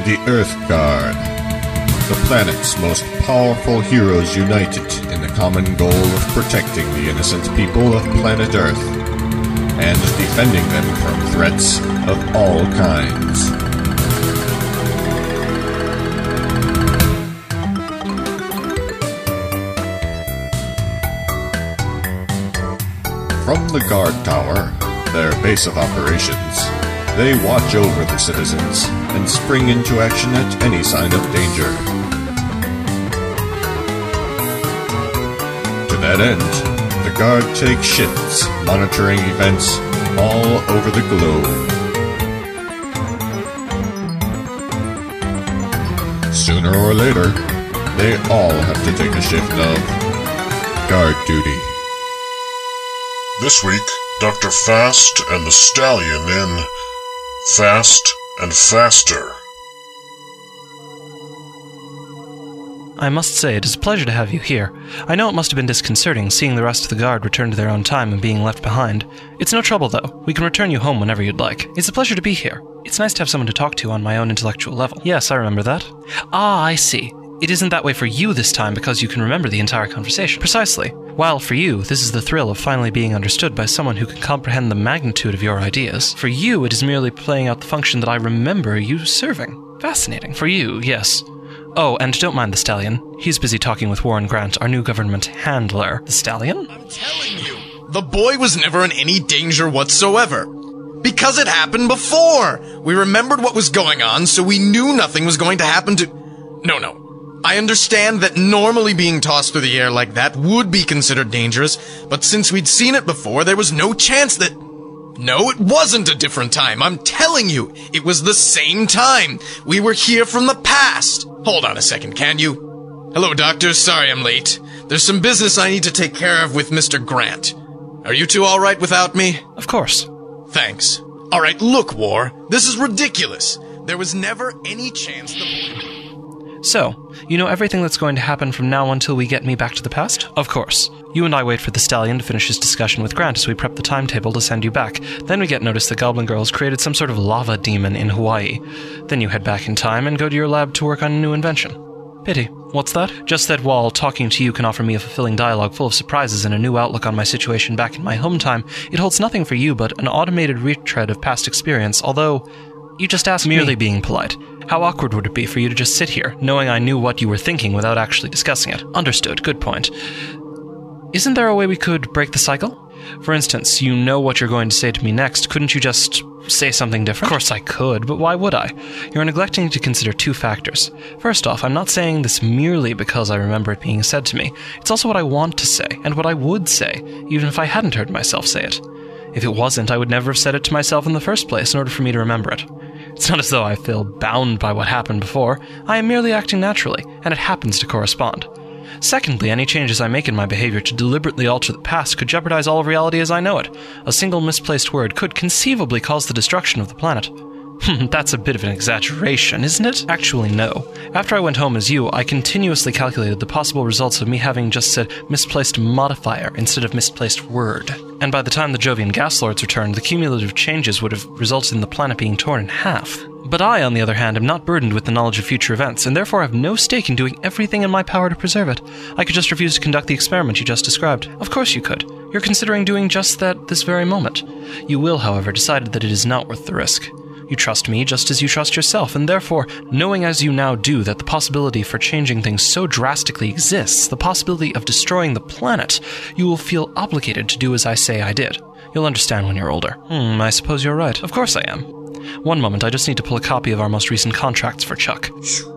The Earth Guard. The planet's most powerful heroes united in the common goal of protecting the innocent people of planet Earth and defending them from threats of all kinds. From the guard tower, their base of operations, they watch over the citizens and spring into action at any sign of danger. To that end, the Guard take shifts monitoring events all over the globe. Sooner or later, they all have to take a shift of guard duty. This week, Dr. Fast and the Stallion in Fast and Faster. I must say, it is a pleasure to have you here. I know it must have been disconcerting seeing the rest of the Guard return to their own time and being left behind. It's no trouble, though. We can return you home whenever you'd like. It's a pleasure to be here. It's nice to have someone to talk to on my own intellectual level. Yes, I remember that. Ah, I see. It isn't that way for you this time because you can remember the entire conversation. Precisely. While for you, this is the thrill of finally being understood by someone who can comprehend the magnitude of your ideas. For you, it is merely playing out the function that I remember you serving. Fascinating. For you, yes. Oh, and don't mind the Stallion. He's busy talking with Warren Grant, our new government handler. The Stallion? I'm telling you, the boy was never in any danger whatsoever. Because it happened before. We remembered what was going on, so we knew nothing was going to happen to... No. I understand that normally being tossed through the air like that would be considered dangerous, but since we'd seen it before, there was no chance that... No, it wasn't a different time. I'm telling you, it was the same time. We were here from the past. Hold on a second, can you? Hello, Doctor. Sorry I'm late. There's some business I need to take care of with Mr. Grant. Are you two all right without me? Of course. Thanks. All right, look, War. This is ridiculous. There was never any chance the... So, you know everything that's going to happen from now until we get me back to the past? Of course. You and I wait for the Stallion to finish his discussion with Grant as we prep the timetable to send you back. Then we get notice that Goblin Girls created some sort of lava demon in Hawaii. Then you head back in time and go to your lab to work on a new invention. Pity. What's that? Just that while talking to you can offer me a fulfilling dialogue full of surprises and a new outlook on my situation back in my home time, it holds nothing for you but an automated retread of past experience, although... You just asked me. Merely being polite. How awkward would it be for you to just sit here, knowing I knew what you were thinking without actually discussing it? Understood. Good point. Isn't there a way we could break the cycle? For instance, you know what you're going to say to me next. Couldn't you just say something different? Of course I could, but why would I? You're neglecting to consider two factors. First off, I'm not saying this merely because I remember it being said to me. It's also what I want to say, and what I would say, even if I hadn't heard myself say it. If it wasn't, I would never have said it to myself in the first place in order for me to remember it. It's not as though I feel bound by what happened before. I am merely acting naturally, and it happens to correspond. Secondly, any changes I make in my behavior to deliberately alter the past could jeopardize all of reality as I know it. A single misplaced word could conceivably cause the destruction of the planet. That's a bit of an exaggeration, isn't it? Actually, no. After I went home as you, I continuously calculated the possible results of me having just said misplaced modifier instead of misplaced word. And by the time the Jovian gas lords returned, the cumulative changes would have resulted in the planet being torn in half. But I, on the other hand, am not burdened with the knowledge of future events, and therefore have no stake in doing everything in my power to preserve it. I could just refuse to conduct the experiment you just described. Of course you could. You're considering doing just that this very moment. You will, however, decide that it is not worth the risk. You trust me just as you trust yourself, and therefore, knowing as you now do that the possibility for changing things so drastically exists, the possibility of destroying the planet, you will feel obligated to do as I say I did. You'll understand when you're older. I suppose you're right. Of course I am. One moment, I just need to pull a copy of our most recent contracts for Chuck.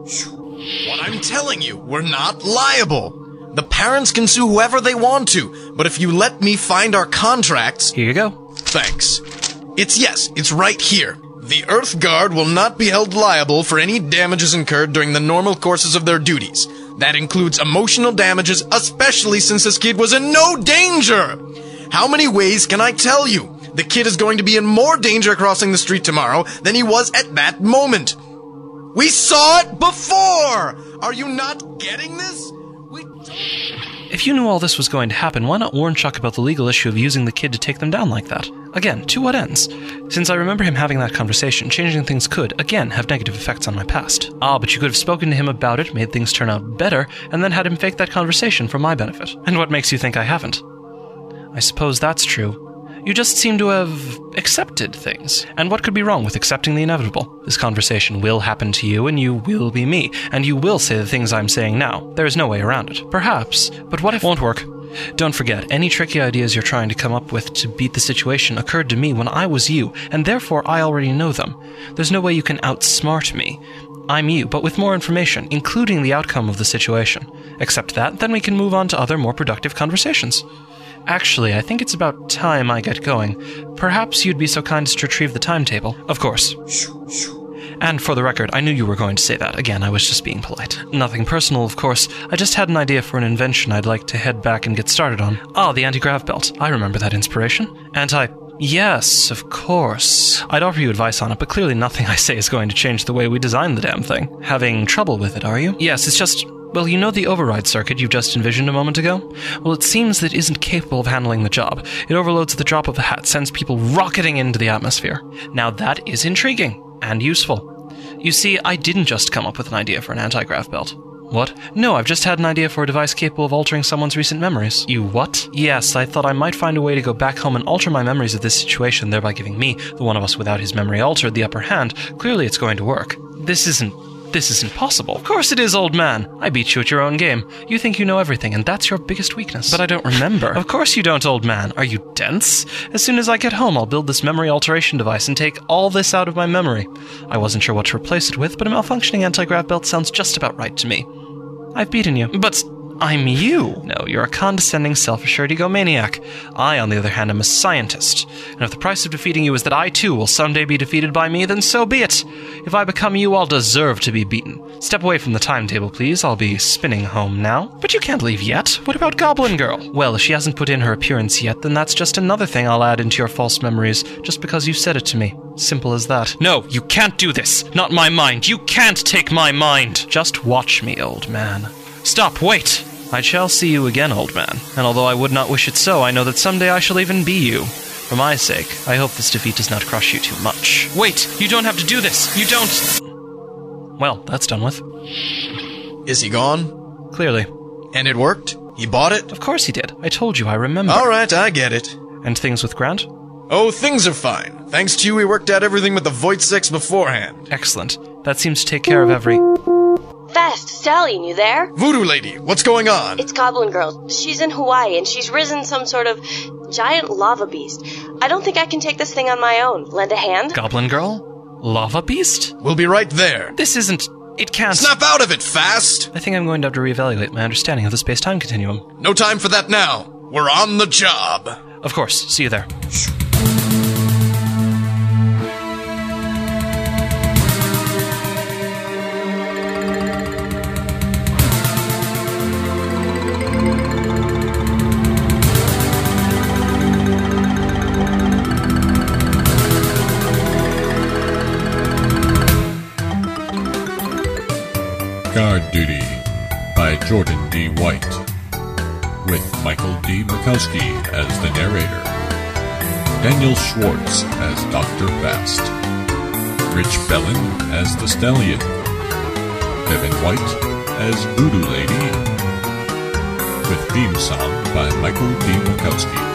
What I'm telling you, we're not liable. The parents can sue whoever they want to, but if you let me find our contracts... Here you go. Thanks. It's right here. The Earth Guard will not be held liable for any damages incurred during the normal courses of their duties. That includes emotional damages, especially since this kid was in no danger. How many ways can I tell you? The kid is going to be in more danger crossing the street tomorrow than he was at that moment. We saw it before! Are you not getting this? We don't... If you knew all this was going to happen, why not warn Chuck about the legal issue of using the kid to take them down like that? Again, to what ends? Since I remember him having that conversation, changing things could, again, have negative effects on my past. Ah, but you could have spoken to him about it, made things turn out better, and then had him fake that conversation for my benefit. And what makes you think I haven't? I suppose that's true. You just seem to have accepted things. And what could be wrong with accepting the inevitable? This conversation will happen to you, and you will be me, and you will say the things I'm saying now. There is no way around it. Perhaps, but what if it won't work? Don't forget, any tricky ideas you're trying to come up with to beat the situation occurred to me when I was you, and therefore I already know them. There's no way you can outsmart me. I'm you, but with more information, including the outcome of the situation. Accept that, then we can move on to other, more productive conversations. Actually, I think it's about time I get going. Perhaps you'd be so kind as to retrieve the timetable. Of course. And for the record, I knew you were going to say that. Again, I was just being polite. Nothing personal, of course. I just had an idea for an invention I'd like to head back and get started on. Ah, the anti-grav belt. I remember that inspiration. Yes, of course. I'd offer you advice on it, but clearly nothing I say is going to change the way we designed the damn thing. Having trouble with it, are you? Yes, it's just... Well, you know the override circuit you just envisioned a moment ago? Well, it seems that it isn't capable of handling the job. It overloads at the drop of a hat, sends people rocketing into the atmosphere. Now that is intriguing, and useful. You see, I didn't just come up with an idea for an anti-grav belt. What? No, I've just had an idea for a device capable of altering someone's recent memories. You what? Yes, I thought I might find a way to go back home and alter my memories of this situation, thereby giving me, the one of us without his memory altered, the upper hand. Clearly it's going to work. This isn't possible. Of course it is, old man. I beat you at your own game. You think you know everything, and that's your biggest weakness. But I don't remember. Of course you don't, old man. Are you dense? As soon as I get home, I'll build this memory alteration device and take all this out of my memory. I wasn't sure what to replace it with, but a malfunctioning anti-grav belt sounds just about right to me. I've beaten you. But I'm you. No, you're a condescending, self-assured egomaniac. I, on the other hand, am a scientist. And if the price of defeating you is that I, too, will someday be defeated by me, then so be it. If I become you, I'll deserve to be beaten. Step away from the timetable, please. I'll be spinning home now. But you can't leave yet. What about Goblin Girl? Well, if she hasn't put in her appearance yet, then that's just another thing I'll add into your false memories, just because you said it to me. Simple as that. No, you can't do this. Not my mind. You can't take my mind. Just watch me, old man. Stop, wait! I shall see you again, old man, and although I would not wish it so, I know that someday I shall even be you. For my sake, I hope this defeat does not crush you too much. Wait! You don't have to do this! You don't... Well, that's done with. Is he gone? Clearly. And it worked? He bought it? Of course he did. I told you, I remember. Alright, I get it. And things with Grant? Oh, things are fine. Thanks to you, we worked out everything with the Void-6 beforehand. Excellent. That seems to take care of every... Fast, Stallion, you there? Voodoo Lady, what's going on? It's Goblin Girl. She's in Hawaii, and she's risen some sort of giant lava beast. I don't think I can take this thing on my own. Lend a hand? Goblin Girl? Lava beast? We'll be right there. This isn't... It can't... Snap out of it, Fast! I think I'm going to have to reevaluate my understanding of the space-time continuum. No time for that now. We're on the job. Of course. See you there. Guard Duty by Jordan D. White, with Michael D. Mikowski as the narrator, Daniel Schwartz as Dr. Fast, Rich Bellin as the Stallion, Devin White as Voodoo Lady, with theme song by Michael D. Mikowski.